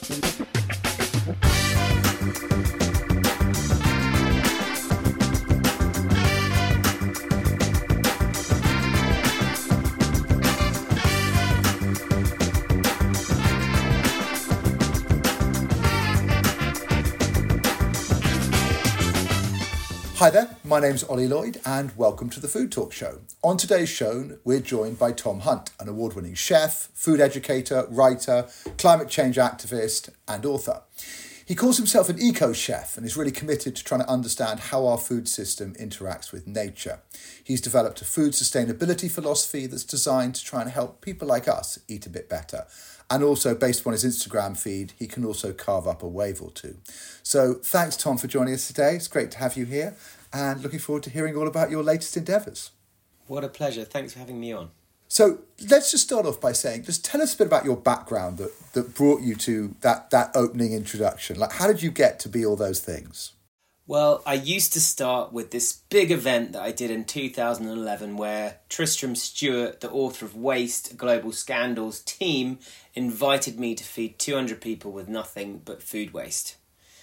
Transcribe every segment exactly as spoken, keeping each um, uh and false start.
Hi there, my name's Ollie Lloyd and welcome to the Food Talk Show. On today's show, we're joined by Tom Hunt, an award-winning chef, food educator, writer, climate change activist and author. He calls himself an eco-chef and is really committed to trying to understand how our food system interacts with nature. He's developed a food sustainability philosophy that's designed to try and help people like us eat a bit better. And also, based upon his Instagram feed, he can also carve up a wave or two. So thanks, Tom, for joining us today. It's great to have you here and looking forward to hearing all about your latest endeavours. What a pleasure. Thanks for having me on. So let's just start off by saying, just tell us a bit about your background that, that brought you to that, that opening introduction. Like, how did you get to be all those things? Well, I used to start with this big event that I did in two thousand eleven where Tristram Stewart, the author of Waste, Global Scandals team, invited me to feed two hundred people with nothing but food waste.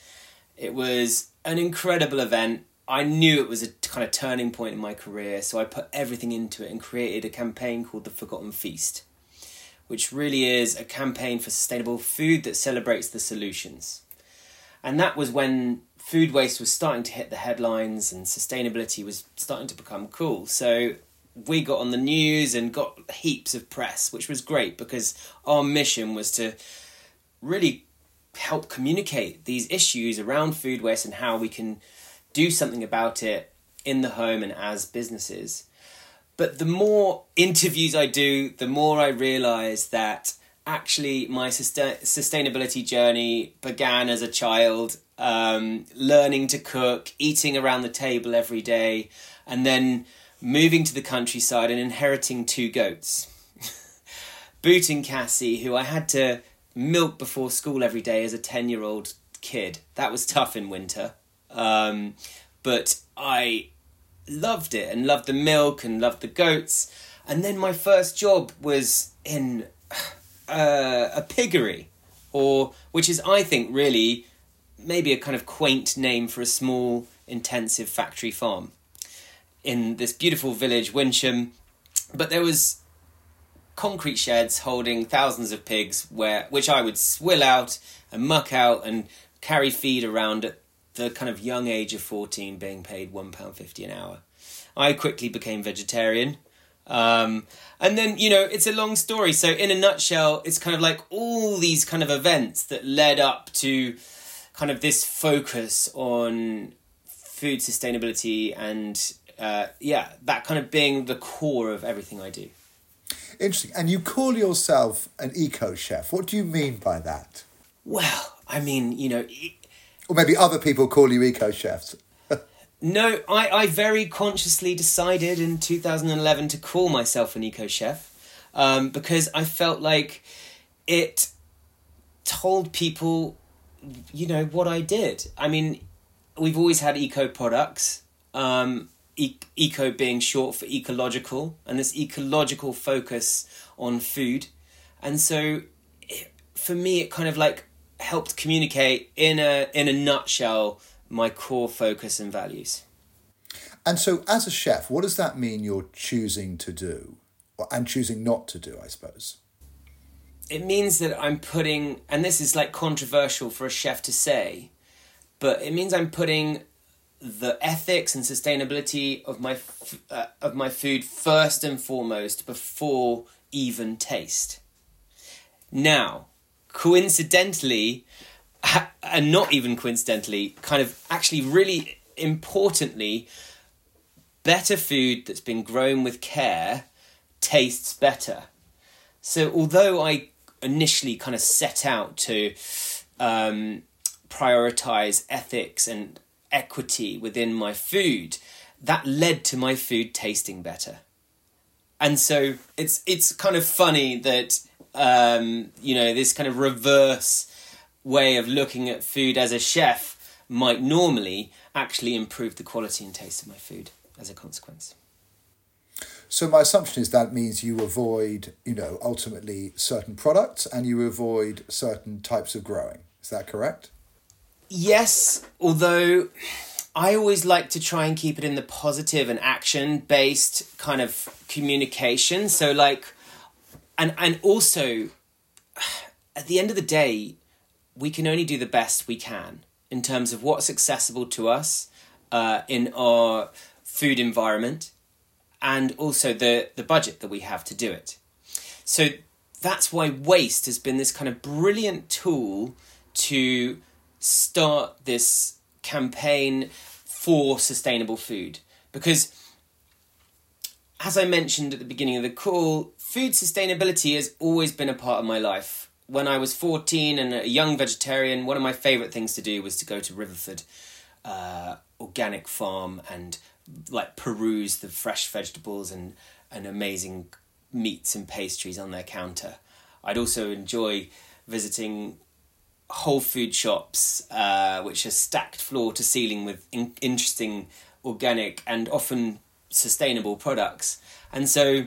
It was an incredible event. I knew it was a kind of turning point in my career, so I put everything into it and created a campaign called The Forgotten Feast, which really is a campaign for sustainable food that celebrates the solutions. And that was when food waste was starting to hit the headlines and sustainability was starting to become cool. So we got on the news and got heaps of press, which was great because our mission was to really help communicate these issues around food waste and how we can do something about it in the home and as businesses. But the more interviews I do, the more I realise that actually my sustain- sustainability journey began as a child, um, learning to cook, eating around the table every day, and then moving to the countryside and inheriting two goats. Boot and Cassie, who I had to milk before school every day as a ten-year-old kid. That was tough in winter. Um, but I loved it and loved the milk and loved the goats. And then my first job was in uh, a piggery, or which is, I think, really maybe a kind of quaint name for a small, intensive factory farm in this beautiful village, Wincham. But there was concrete sheds holding thousands of pigs, where which I would swill out and muck out and carry feed around at the kind of young age of fourteen, being paid one pound fifty an hour. I quickly became vegetarian. Um, and then, you know, it's a long story. So in a nutshell, it's kind of like all these kind of events that led up to kind of this focus on food sustainability and, uh, yeah, that kind of being the core of everything I do. Interesting. And you call yourself an eco-chef. What do you mean by that? Well, I mean, you know... E- or maybe other people call you eco-chefs. No, I, I very consciously decided in two thousand eleven to call myself an eco-chef um, because I felt like it told people, you know, what I did. I mean, we've always had eco products, um, e- eco being short for ecological, and this ecological focus on food. And so it, for me, it kind of like helped communicate in a in a nutshell my core focus and values. And so as a chef, what does that mean you're choosing to do? And choosing not to do, I suppose? It means that I'm putting, and this is like controversial for a chef to say, but it means I'm putting the ethics and sustainability of my uh, of my food first and foremost before even taste. Now, coincidentally, and not even coincidentally, kind of actually really importantly, better food that's been grown with care tastes better. So although I initially kind of set out to um, prioritise ethics and equity within my food, that led to my food tasting better. And so it's it's kind of funny that, um, you know, this kind of reverse way of looking at food as a chef might normally actually improve the quality and taste of my food as a consequence. So my assumption is that means you avoid, you know, ultimately certain products and you avoid certain types of growing. Is that correct? Yes, although I always like to try and keep it in the positive and action-based kind of communication. So like, and and also, at the end of the day, we can only do the best we can in terms of what's accessible to us uh, in our food environment, and also the, the budget that we have to do it. So that's why waste has been this kind of brilliant tool to start this campaign for sustainable food. Because, as I mentioned at the beginning of the call, food sustainability has always been a part of my life. When I was fourteen and a young vegetarian, one of my favourite things to do was to go to Riverford uh, Organic Farm and like peruse the fresh vegetables and, and amazing meats and pastries on their counter. I'd also enjoy visiting whole food shops, uh, which are stacked floor to ceiling with in- interesting organic and often sustainable products. And so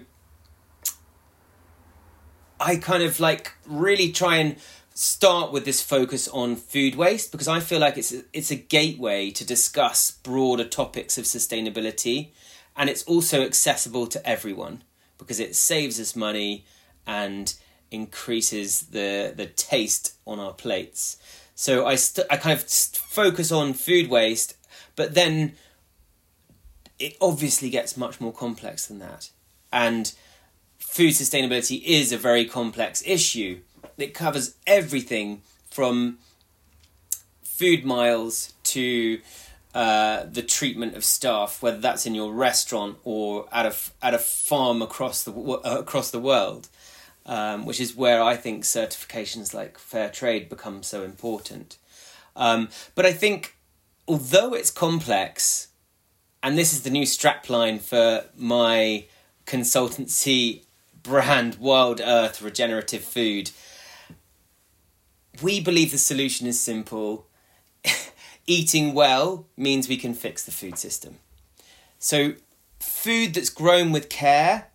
I kind of like really try and start with this focus on food waste, because I feel like it's a, it's a gateway to discuss broader topics of sustainability, and it's also accessible to everyone because it saves us money and increases the the taste on our plates. So I st- I kind of st- focus on food waste, but then it obviously gets much more complex than that. And food sustainability is a very complex issue. It covers everything from food miles to uh, the treatment of staff, whether that's in your restaurant or at a at a farm across the uh, across the world, um, which is where I think certifications like Fair Trade become so important. Um, but I think, although it's complex, and this is the new strapline for my consultancy brand, Wild Earth Regenerative Food, we believe the solution is simple. Eating well means we can fix the food system. So food that's grown with care,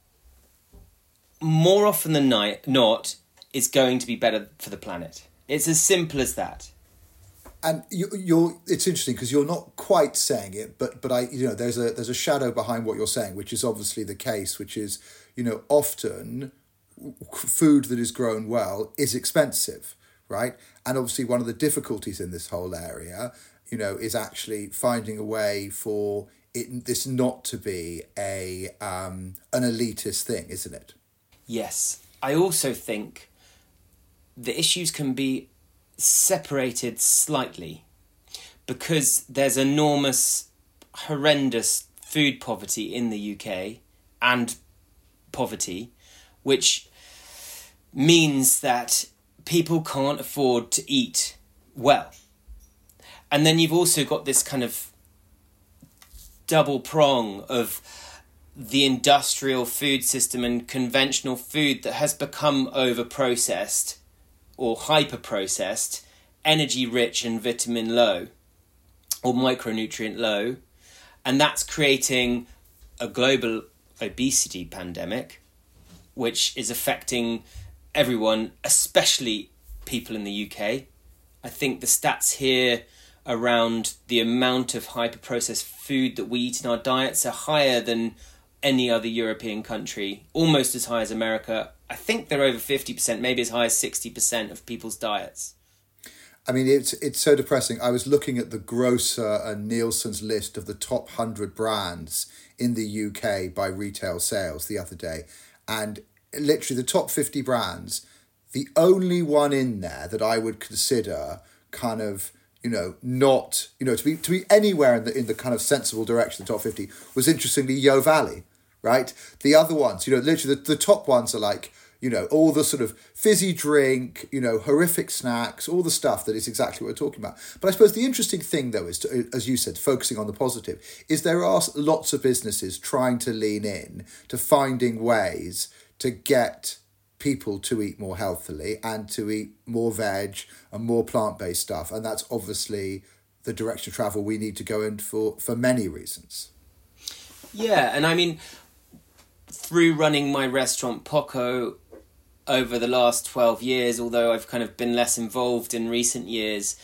more often than not, is going to be better for the planet. It's as simple as that. And you, you're it's interesting because you're not quite saying it, but but I you know there's a there's a shadow behind what you're saying, which is obviously the case, which is, you know, often food that is grown well is expensive, right? And obviously one of the difficulties in this whole area, you know, is actually finding a way for it this not to be a um, an elitist thing, isn't it? Yes. I also think the issues can be separated slightly because there's enormous, horrendous food poverty in the U K and poverty, which means that people can't afford to eat well. And then you've also got this kind of double prong of the industrial food system and conventional food that has become over-processed or hyper-processed, energy-rich and vitamin low, or micronutrient low, and that's creating a global obesity pandemic, which is affecting everyone, especially people in the U K. I think the stats here around the amount of hyper-processed food that we eat in our diets are higher than any other European country, almost as high as America. I think they're over fifty percent, maybe as high as sixty percent of people's diets. I mean, it's it's so depressing. I was looking at the Grocer and Nielsen's list of the top one hundred brands in the U K by retail sales the other day. And literally the top fifty brands, the only one in there that I would consider kind of, you know, not, you know, to be to be anywhere in the in the kind of sensible direction, the top fifty, was interestingly Yo Valley, right? The other ones, you know, literally the, the top ones are like, you know, all the sort of fizzy drink, you know, horrific snacks, all the stuff that is exactly what we're talking about. But I suppose the interesting thing, though, is, to, as you said, focusing on the positive, is there are lots of businesses trying to lean in to finding ways to get people to eat more healthily and to eat more veg and more plant-based stuff. And that's obviously the direction of travel we need to go in for, for many reasons. Yeah, and I mean, through running my restaurant Poco over the last twelve years, although I've kind of been less involved in recent years,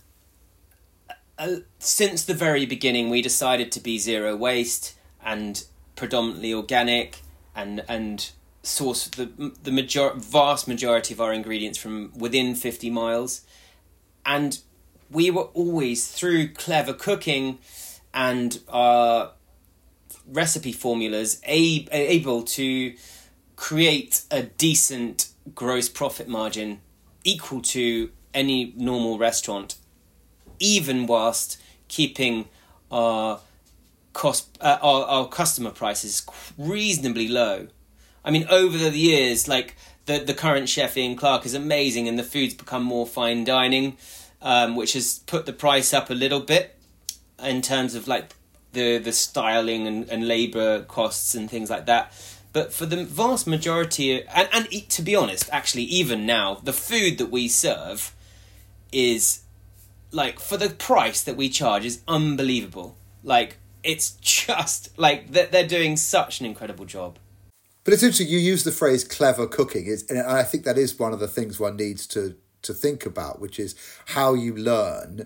uh, since the very beginning we decided to be zero waste and predominantly organic and and source the the major, vast majority of our ingredients from within fifty miles. And we were always, through clever cooking and our recipe formulas, a, able to create a decent gross profit margin equal to any normal restaurant, even whilst keeping our cost, uh, our, our customer prices reasonably low. I mean, over the years, like the, the current chef Ian Clark is amazing, and the food's become more fine dining, um, which has put the price up a little bit in terms of like the the styling and, and labour costs and things like that. But for the vast majority, and, and to be honest, actually, even now, the food that we serve is, like, for the price that we charge, is unbelievable. Like, it's just, like, they're doing such an incredible job. But it's interesting, you use the phrase clever cooking, it's, and I think that is one of the things one needs to, to think about, which is how you learn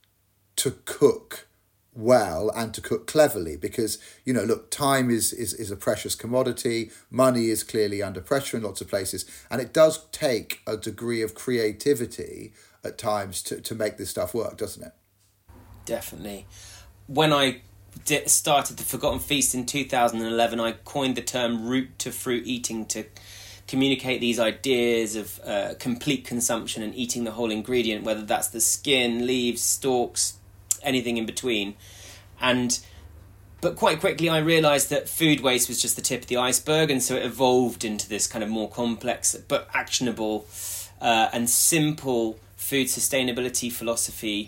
to cook well and to cook cleverly, because, you know, look, time is, is is a precious commodity, money is clearly under pressure in lots of places, and it does take a degree of creativity at times to, to make this stuff work, doesn't it? Definitely. When I did, started the Forgotten Feast in two thousand eleven, I coined the term root to fruit eating to communicate these ideas of uh, complete consumption and eating the whole ingredient, whether that's the skin, leaves, stalks, anything in between. And but quite quickly I realised that food waste was just the tip of the iceberg, and so it evolved into this kind of more complex but actionable uh, and simple food sustainability philosophy.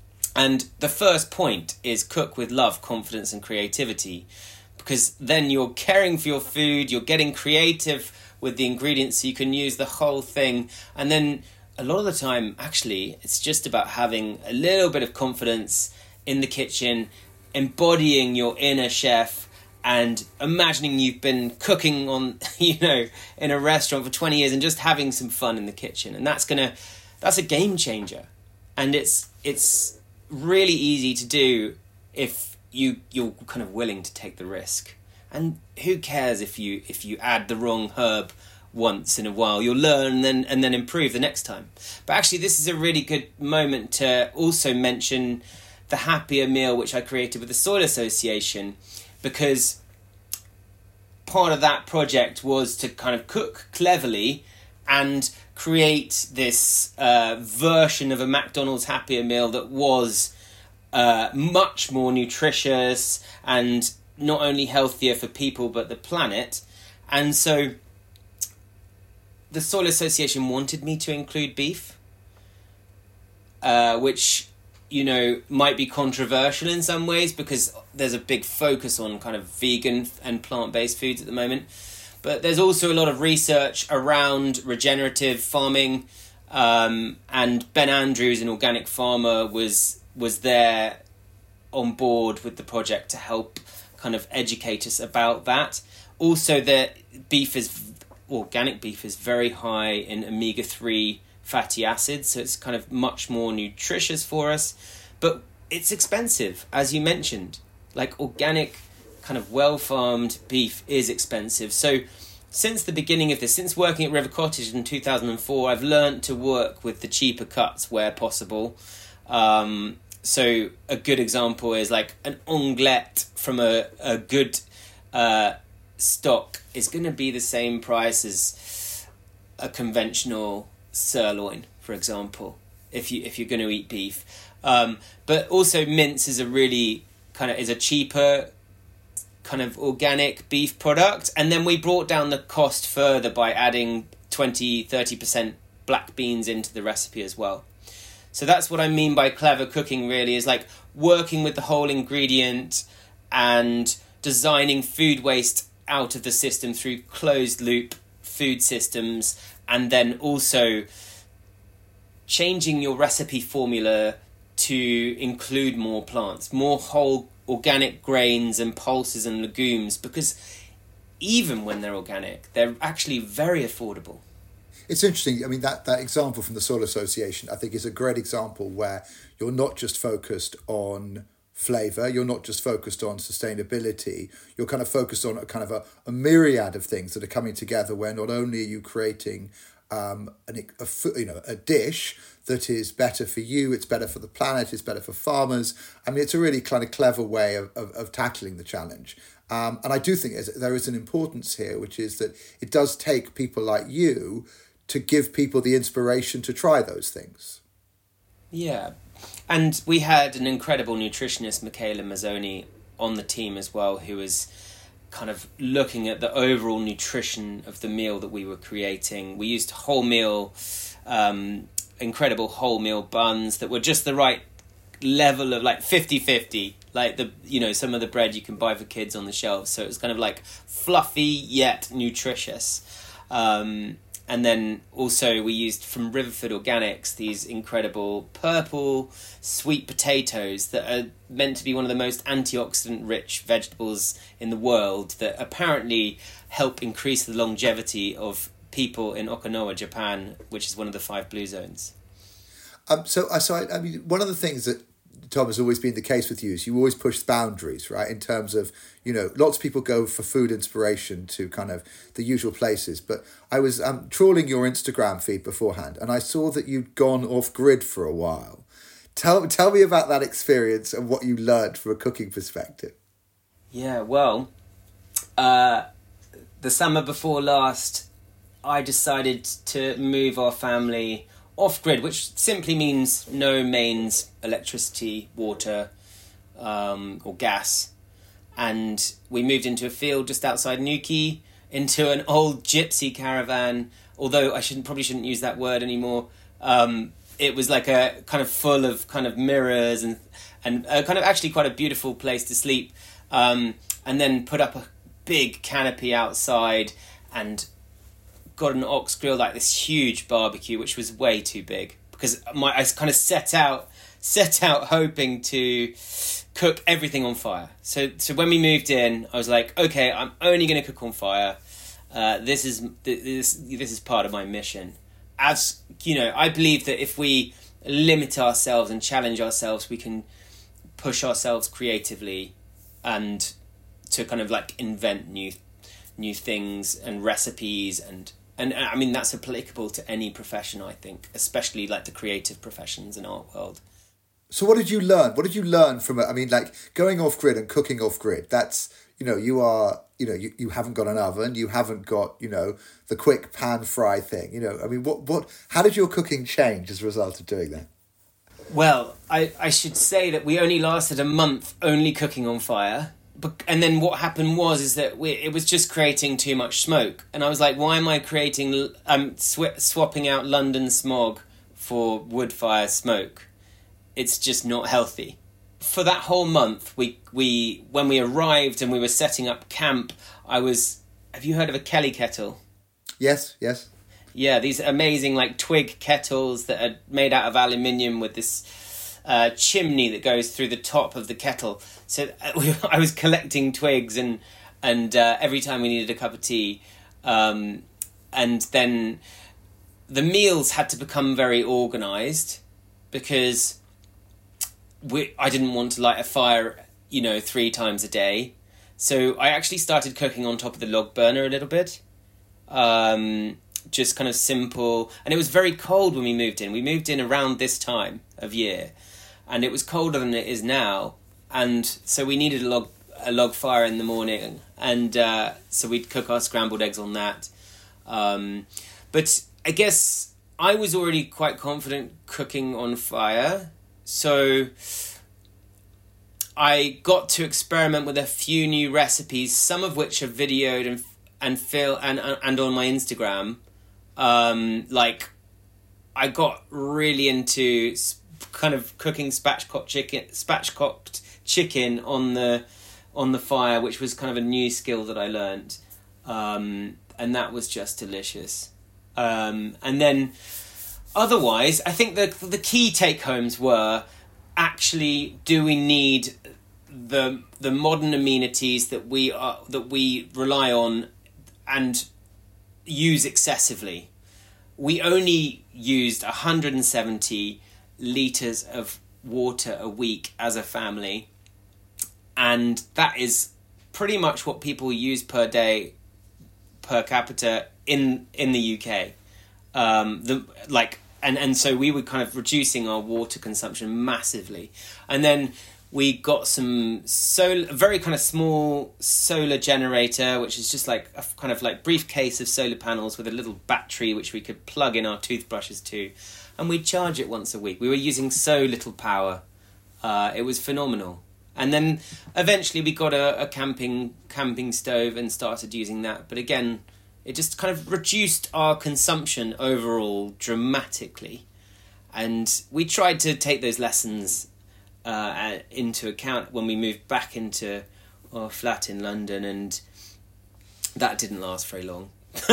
And the first point is cook with love, confidence and creativity, because then you're caring for your food, you're getting creative with the ingredients so you can use the whole thing. And then a lot of the time, actually, it's just about having a little bit of confidence in the kitchen, embodying your inner chef and imagining you've been cooking on, you know, in a restaurant for twenty years and just having some fun in the kitchen. And that's gonna, that's a game changer. And it's it's really easy to do if you you're kind of willing to take the risk. And who cares if you if you add the wrong herb once in a while? You'll learn and then and then improve the next time. But actually, this is a really good moment to also mention the Happier Meal, which I created with the Soil Association, because part of that project was to kind of cook cleverly and create this uh, version of a McDonald's Happier Meal that was uh, much more nutritious and not only healthier for people but the planet. And so the Soil Association wanted me to include beef, uh, which, you know, might be controversial in some ways because there's a big focus on kind of vegan and plant-based foods at the moment. But there's also a lot of research around regenerative farming, um, and Ben Andrews, an organic farmer, was was there on board with the project to help kind of educate us about that. Also, that beef is organic beef is very high in omega three fatty acids, so it's kind of much more nutritious for us. But it's expensive, as you mentioned. Like, organic, kind of well-farmed beef is expensive. So since the beginning of this, since working at River Cottage in two thousand four, I've learned to work with the cheaper cuts where possible. Um, so a good example is like an onglet from a, a good uh, stock is going to be the same price as a conventional sirloin, for example, if you if you're going to eat beef. Um, but also mince is a really kind of is a cheaper kind of organic beef product, and then we brought down the cost further by adding twenty, thirty percent black beans into the recipe as well. So that's what I mean by clever cooking, really, is like working with the whole ingredient and designing food waste out of the system through closed loop food systems, and then also changing your recipe formula to include more plants, more whole organic grains and pulses and legumes, because even when they're organic, they're actually very affordable. It's interesting. I mean, that, that example from the Soil Association, I think, is a great example where you're not just focused on flavour, you're not just focused on sustainability, you're kind of focused on a kind of a, a myriad of things that are coming together where not only are you creating um, an, a, you know, a dish that is better for you, it's better for the planet, it's better for farmers. I mean, it's a really kind of clever way of, of, of tackling the challenge. Um, and I do think there is an importance here, which is that it does take people like you to give people the inspiration to try those things. Yeah. And we had an incredible nutritionist, Michaela Mazzoni, on the team as well, who was kind of looking at the overall nutrition of the meal that we were creating. We used wholemeal, um, incredible wholemeal buns that were just the right level of like fifty-fifty, like the, you know, some of the bread you can buy for kids on the shelves. So it was kind of like fluffy yet nutritious. Um, And then also we used from Riverford Organics these incredible purple sweet potatoes that are meant to be one of the most antioxidant-rich vegetables in the world that apparently help increase the longevity of people in Okinawa, Japan, which is one of the five blue zones. Um, so, so I, I mean, one of the things that, Tom, has always been the case with you is you always push boundaries, right? In terms of, you know, lots of people go for food inspiration to kind of the usual places. But I was um, trawling your Instagram feed beforehand and I saw that you'd gone off grid for a while. Tell, tell me about that experience and what you learned from a cooking perspective. Yeah, well, uh, the summer before last, I decided to move our family off-grid, which simply means no mains, electricity, water, um, or gas. And we moved into a field just outside Newquay, into an old gypsy caravan, although I shouldn't probably shouldn't use that word anymore. Um, it was like a kind of full of kind of mirrors and, and a kind of actually quite a beautiful place to sleep. Um, and then put up a big canopy outside and got an ox grill, like this huge barbecue, which was way too big because my I kind of set out set out hoping to cook everything on fire. So so when we moved in, I was like, okay, I'm only going to cook on fire. Uh, this is this this is part of my mission. As you know, I believe that if we limit ourselves and challenge ourselves, we can push ourselves creatively and to kind of like invent new new things and recipes and. And I mean, that's applicable to any profession, I think, especially like the creative professions and art world. So what did you learn? What did you learn from it? I mean, like going off grid and cooking off grid, that's, you know, you are, you know, you, you haven't got an oven, you haven't got, you know, the quick pan fry thing, you know, I mean, what, what, how did your cooking change as a result of doing that? Well, I, I should say that we only lasted a month only cooking on fire. But, and then what happened was is that we, it was just creating too much smoke. And I was like, why am I creating, um, sw- swapping out London smog for wood fire smoke? It's just not healthy. For that whole month, we we when we arrived and we were setting up camp, I was... Have you heard of a Kelly kettle? Yes, yes. Yeah, these amazing like twig kettles that are made out of aluminium with this uh, chimney that goes through the top of the kettle. So uh, I was collecting twigs and and uh, every time we needed a cup of tea, um, and then the meals had to become very organised because we I didn't want to light a fire, you know, three times a day. So I actually started cooking on top of the log burner a little bit. Um, just kind of simple. And it was very cold when we moved in. We moved in around this time of year. And it was colder than it is now. And so we needed a log a log fire in the morning. And uh, so we'd cook our scrambled eggs on that. Um, but I guess I was already quite confident cooking on fire. So I got to experiment with a few new recipes, some of which are videoed and and feel and and on my Instagram. Um, like I got really into kind of cooking spatchcocked chicken, spatchcocked chicken on the on the fire, which was kind of a new skill that I learned, um, and that was just delicious. Um, and then, otherwise, I think the the key take homes were actually: do we need the the modern amenities that we are that we rely on and use excessively. We only used one hundred seventy litres of water a week as a family, and that is pretty much what people use per day per capita in in the U K. Um, the like and, and so we were kind of reducing our water consumption massively. And then we got some solar, a very kind of small solar generator, which is just like a kind of like briefcase of solar panels with a little battery which we could plug in our toothbrushes to, and we'd charge it once a week. We were using so little power. Uh, it was phenomenal. And then eventually we got a, a camping camping stove and started using that. But again, it just kind of reduced our consumption overall dramatically. And we tried to take those lessons uh, into account when we moved back into our flat in London, and that didn't last very long.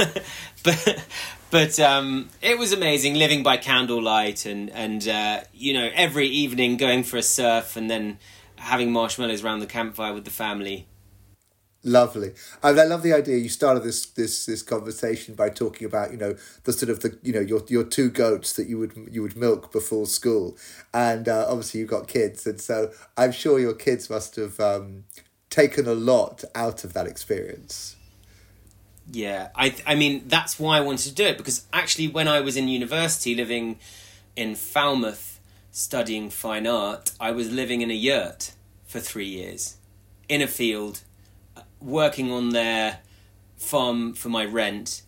but but um, it was amazing living by candlelight and, and uh, you know, every evening going for a surf and then having marshmallows around the campfire with the family. Lovely. I, I love the idea. You started this this this conversation by talking about, you know, the sort of the, you know, your your two goats that you would you would milk before school, and uh, obviously you've got kids, and so I'm sure your kids must have um, taken a lot out of that experience. Yeah, I I mean that's why I wanted to do it, because actually when I was in university living in Falmouth studying fine art, I was living in a yurt for three years in a field, working on their farm for my rent,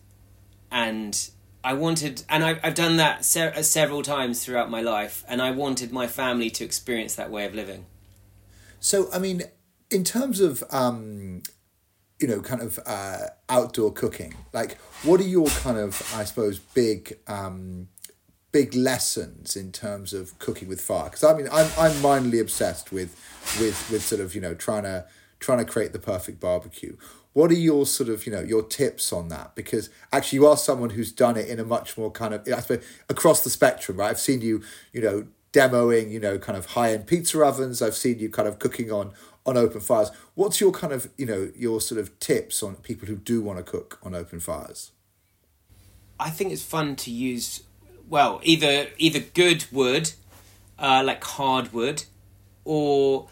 and I wanted, and I, I've done that se- several times throughout my life, and I wanted my family to experience that way of living. So, I mean, in terms of, um, you know, kind of uh, outdoor cooking, like, what are your kind of, I suppose, big... Um, big lessons in terms of cooking with fire? Because I mean, I'm I'm mindly obsessed with with with sort of, you know, trying to trying to create the perfect barbecue. What are your sort of, you know, your tips on that? Because actually you are someone who's done it in a much more kind of, I suppose, across the spectrum, right? I've seen you, you know, demoing, you know, kind of high-end pizza ovens. I've seen you kind of cooking on on open fires. What's your kind of, you know, your sort of tips on people who do want to cook on open fires? I think it's fun to use, well, either either good wood, uh, like hardwood, or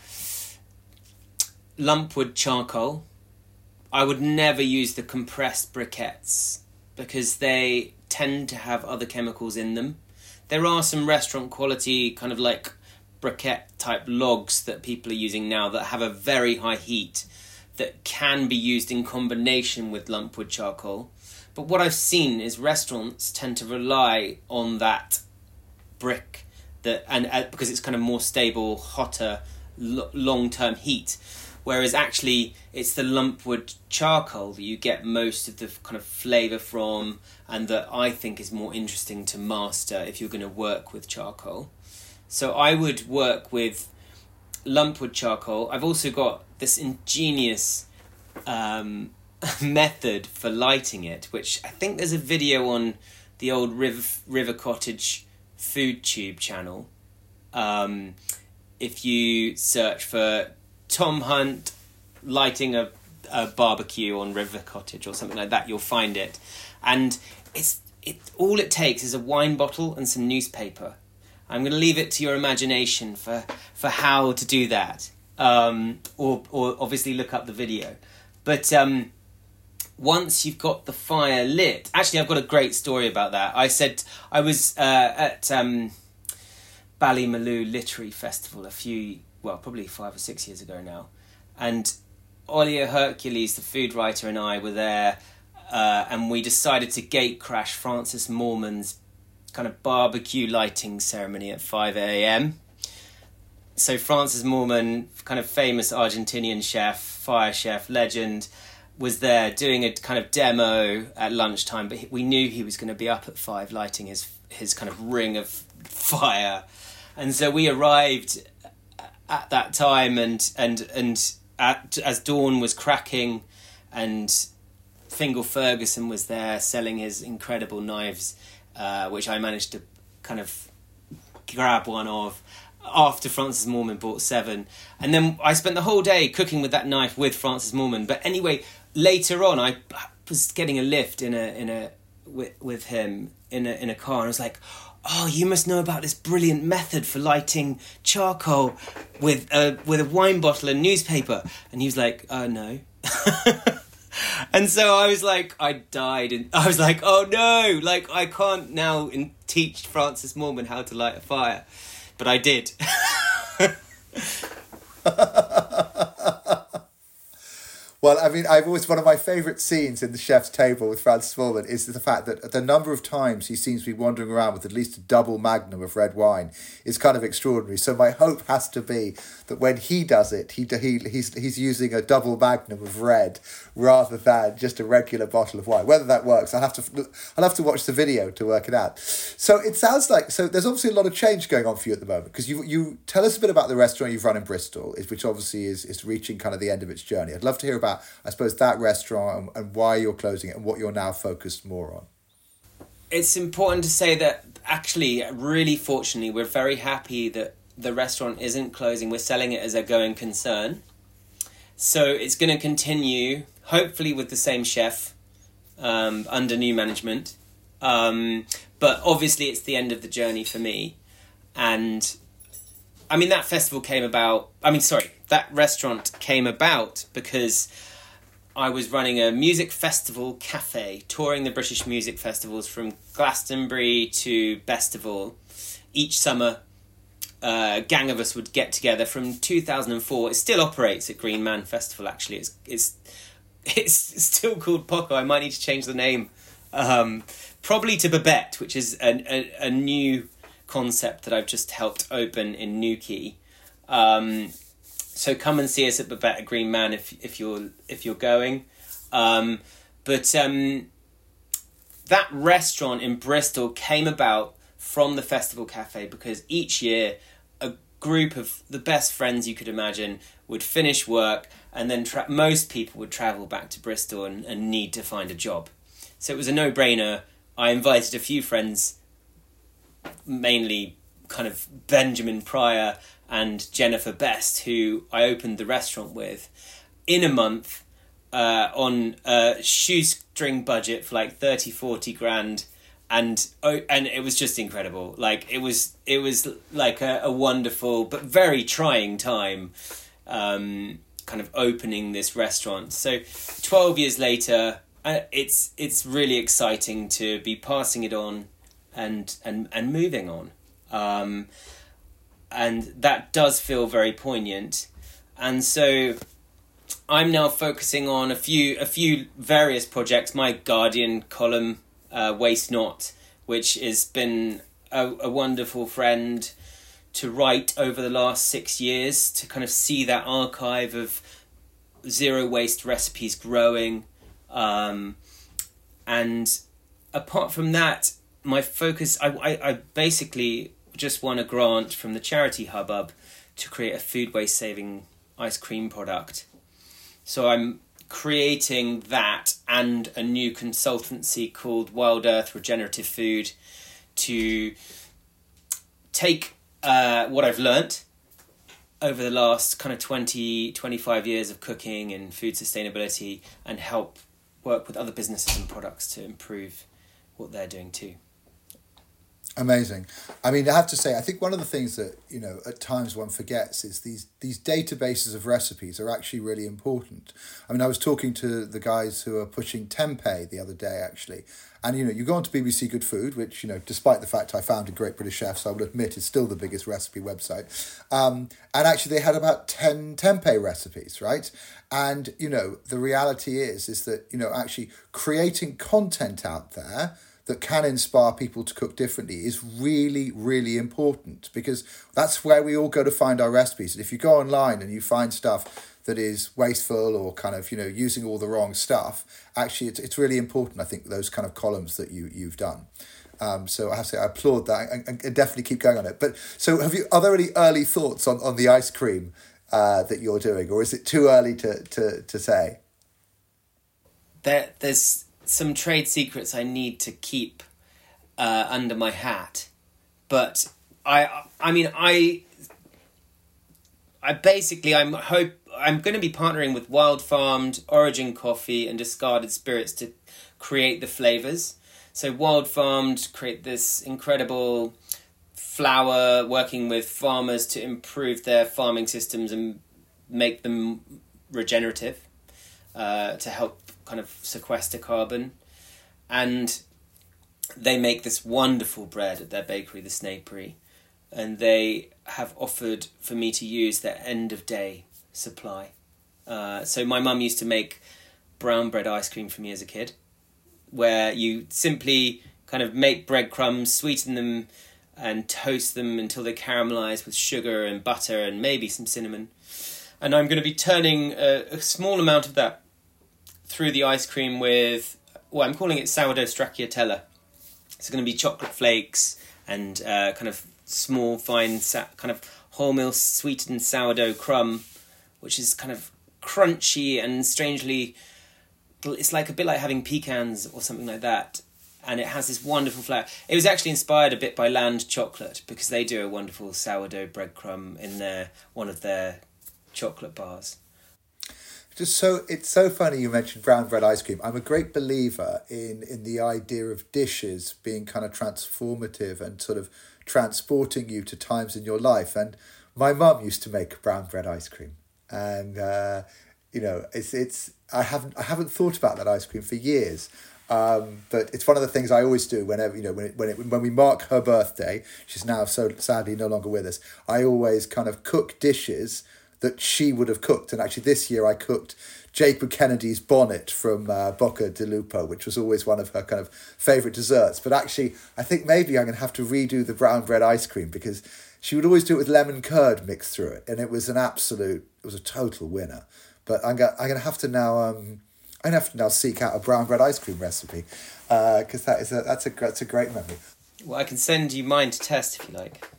lumpwood charcoal. I would never use the compressed briquettes because they tend to have other chemicals in them. There are some restaurant quality kind of like briquette type logs that people are using now that have a very high heat that can be used in combination with lumpwood charcoal. But what I've seen is restaurants tend to rely on that brick that and uh, because it's kind of more stable, hotter, l- long-term heat. Whereas actually it's the lumpwood charcoal that you get most of the kind of flavour from, and that I think is more interesting to master if you're going to work with charcoal. So I would work with lumpwood charcoal. I've also got this ingenious um, method for lighting it, which I think there's a video on the old River, River Cottage food tube channel. Um, if you search for Tom Hunt lighting a, a barbecue on River Cottage or something like that, you'll find it. And it's it all it takes is a wine bottle and some newspaper. I'm going to leave it to your imagination for, for how to do that. Um, or or obviously look up the video. But um, once you've got the fire lit... Actually, I've got a great story about that. I said I was uh, at um, Ballymaloe Literary Festival a few... well, probably five or six years ago now. And Olia Hercules, the food writer, and I were there, uh, and we decided to gate crash Francis Moorman's kind of barbecue lighting ceremony at five a.m. So Francis Moorman, kind of famous Argentinian chef, fire chef, legend, was there doing a kind of demo at lunchtime, but we knew he was going to be up at five lighting his his kind of ring of fire. And so we arrived at that time, and and and at, as dawn was cracking, and Fingal Ferguson was there selling his incredible knives, uh, which I managed to kind of grab one of, after Francis Moorman bought Seven. And then I spent the whole day cooking with that knife with Francis Moorman. But anyway, later on, I was getting a lift in a in a with, with him in a in a car, and I was like, "Oh, you must know about this brilliant method for lighting charcoal with a with a wine bottle and newspaper." And he was like, "Uh, no." And so I was like, I died, and I was like, "Oh no! Like I can't now in- teach Francis Moorman how to light a fire," but I did. Well, I mean, I've always, one of my favourite scenes in The Chef's Table with Francis Moorman is the fact that the number of times he seems to be wandering around with at least a double magnum of red wine is kind of extraordinary. So my hope has to be that when he does it, he, he he's he's using a double magnum of red rather than just a regular bottle of wine. Whether that works, I'll have to I'll have to watch the video to work it out. So it sounds like, so there's obviously a lot of change going on for you at the moment, because you you tell us a bit about the restaurant you've run in Bristol, which obviously is is reaching kind of the end of its journey. I'd love to hear about, I suppose, that restaurant and, and why you're closing it and what you're now focused more on. It's important to say that actually, really fortunately, we're very happy that the restaurant isn't closing. We're selling it as a going concern. So it's going to continue, hopefully with the same chef, um, under new management. Um, but obviously it's the end of the journey for me. And I mean, that festival came about, I mean, sorry, that restaurant came about because I was running a music festival cafe, touring the British music festivals from Glastonbury to Festival. Each summer, uh, a gang of us would get together from two thousand four. It still operates at Green Man Festival, actually. It's it's it's still called Poco. I might need to change the name. Um, probably to Babette, which is a, a, a new concept that I've just helped open in Newquay. Um, so come and see us at Babette at Green Man if if you're if you're going. Um, but um, that restaurant in Bristol came about from the Festival Cafe because each year a group of the best friends you could imagine would finish work, and then tra- most people would travel back to Bristol and, and need to find a job. So it was a no-brainer. I invited a few friends, mainly kind of Benjamin Pryor and Jennifer Best, who I opened the restaurant with, in a month uh, on a shoestring budget for like thirty, forty grand. And oh, and it was just incredible. Like it was, it was like a, a wonderful but very trying time, um, kind of opening this restaurant. So twelve years later, uh, it's it's really exciting to be passing it on, and and and moving on, um, and that does feel very poignant. And so I'm now focusing on a few a few various projects. My Guardian column. Uh, Waste Not, which has been a, a wonderful friend to write over the last six years, to kind of see that archive of zero waste recipes growing. Um, and apart from that, my focus, I, I, I basically just won a grant from the charity Hubbub to create a food waste saving ice cream product. So I'm creating that and a new consultancy called Wild Earth Regenerative Food to take uh, what I've learnt over the last kind of twenty, twenty-five years of cooking and food sustainability and help work with other businesses and products to improve what they're doing too. Amazing. I mean, I have to say, I think one of the things that, you know, at times one forgets is these these databases of recipes are actually really important. I mean, I was talking to the guys who are pushing tempeh the other day, actually. And, you know, you go on to B B C Good Food, which, you know, despite the fact I founded Great British Chefs, I would admit is still the biggest recipe website. Um, and actually they had about ten tempeh recipes, right? And, you know, the reality is, is that, you know, actually creating content out there that can inspire people to cook differently is really, really important, because that's where we all go to find our recipes. And if you go online and you find stuff that is wasteful or kind of, you know, using all the wrong stuff, actually it's it's really important, I think, those kind of columns that you, you've done. Um, so I have to say, I applaud that and, and definitely keep going on it. But so have you, are there any early thoughts on, on the ice cream uh, that you're doing, or is it too early to, to, to say? There, there's some trade secrets I need to keep uh, under my hat, but I, I mean, I I basically I'm hope I'm going to be partnering with Wild Farmed, Origin Coffee, and Discarded Spirits to create the flavors. So Wild Farmed create this incredible flour, working with farmers to improve their farming systems and make them regenerative, uh, to help kind of sequester carbon. And they make this wonderful bread at their bakery, the Snapery, and they have offered for me to use their end of day supply. Uh, so my mum used to make brown bread ice cream for me as a kid, where you simply kind of make breadcrumbs, sweeten them, and toast them until they caramelize with sugar and butter and maybe some cinnamon. And I'm going to be turning a, a small amount of that through the ice cream with, well, I'm calling it sourdough stracciatella. It's going to be chocolate flakes and uh, kind of small, fine, sa- kind of wholemeal sweetened sourdough crumb, which is kind of crunchy and strangely, it's like a bit like having pecans or something like that. And it has this wonderful flavour. It was actually inspired a bit by Land Chocolate, because they do a wonderful sourdough breadcrumb in their one of their chocolate bars. Just so it's so funny you mentioned brown bread ice cream. I'm a great believer in in the idea of dishes being kind of transformative and sort of transporting you to times in your life. And my mum used to make brown bread ice cream, and uh, you know, it's it's I haven't I haven't thought about that ice cream for years. Um, but it's one of the things I always do whenever, you know, when it, when it, when we mark her birthday. She's now so sadly no longer with us. I always kind of cook dishes that she would have cooked. And actually this year I cooked Jacob Kennedy's bonnet from uh, Bocca di Lupo, which was always one of her kind of favourite desserts. But actually, I think maybe I'm going to have to redo the brown bread ice cream, because she would always do it with lemon curd mixed through it. And it was an absolute, it was a total winner. But I'm going, I'm going to have to now... Um, I have to now seek out a brown bread ice cream recipe, because uh, that is a that's a that's a great memory. Well, I can send you mine to test if you like.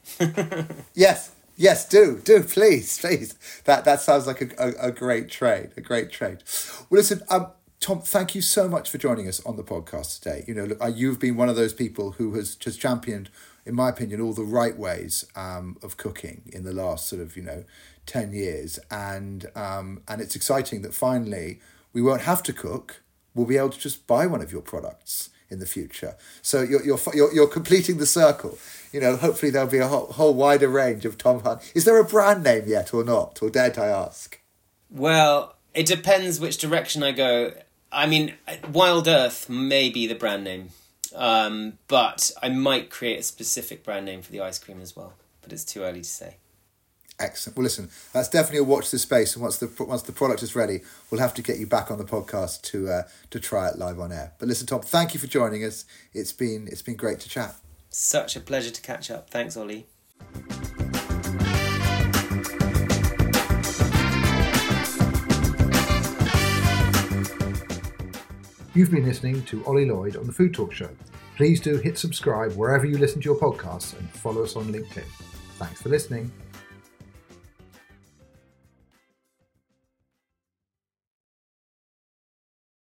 Yes, yes, do do please, please. That that sounds like a, a, a great trade, a great trade. Well, listen, um, Tom, thank you so much for joining us on the podcast today. You know, look, you've been one of those people who has just championed, in my opinion, all the right ways um, of cooking in the last sort of you know ten years, and um, and it's exciting that finally we won't have to cook. We'll be able to just buy one of your products in the future. So you're you're you're, you're completing the circle. You know, hopefully there'll be a whole, whole wider range of Tom Hunt. Is there a brand name yet or not? Or dared I ask? Well, it depends which direction I go. I mean, Wild Earth may be the brand name, um, but I might create a specific brand name for the ice cream as well. But it's too early to say. Excellent. Well, listen, that's definitely a watch this space, and once the once the product is ready, we'll have to get you back on the podcast to uh, to try it live on air. But listen, Tom, thank you for joining us. It's been it's been great to chat. Such a pleasure to catch up. Thanks, Ollie. You've been listening to Ollie Lloyd on the Food Talk Show. Please do hit subscribe wherever you listen to your podcasts and follow us on LinkedIn. Thanks for listening.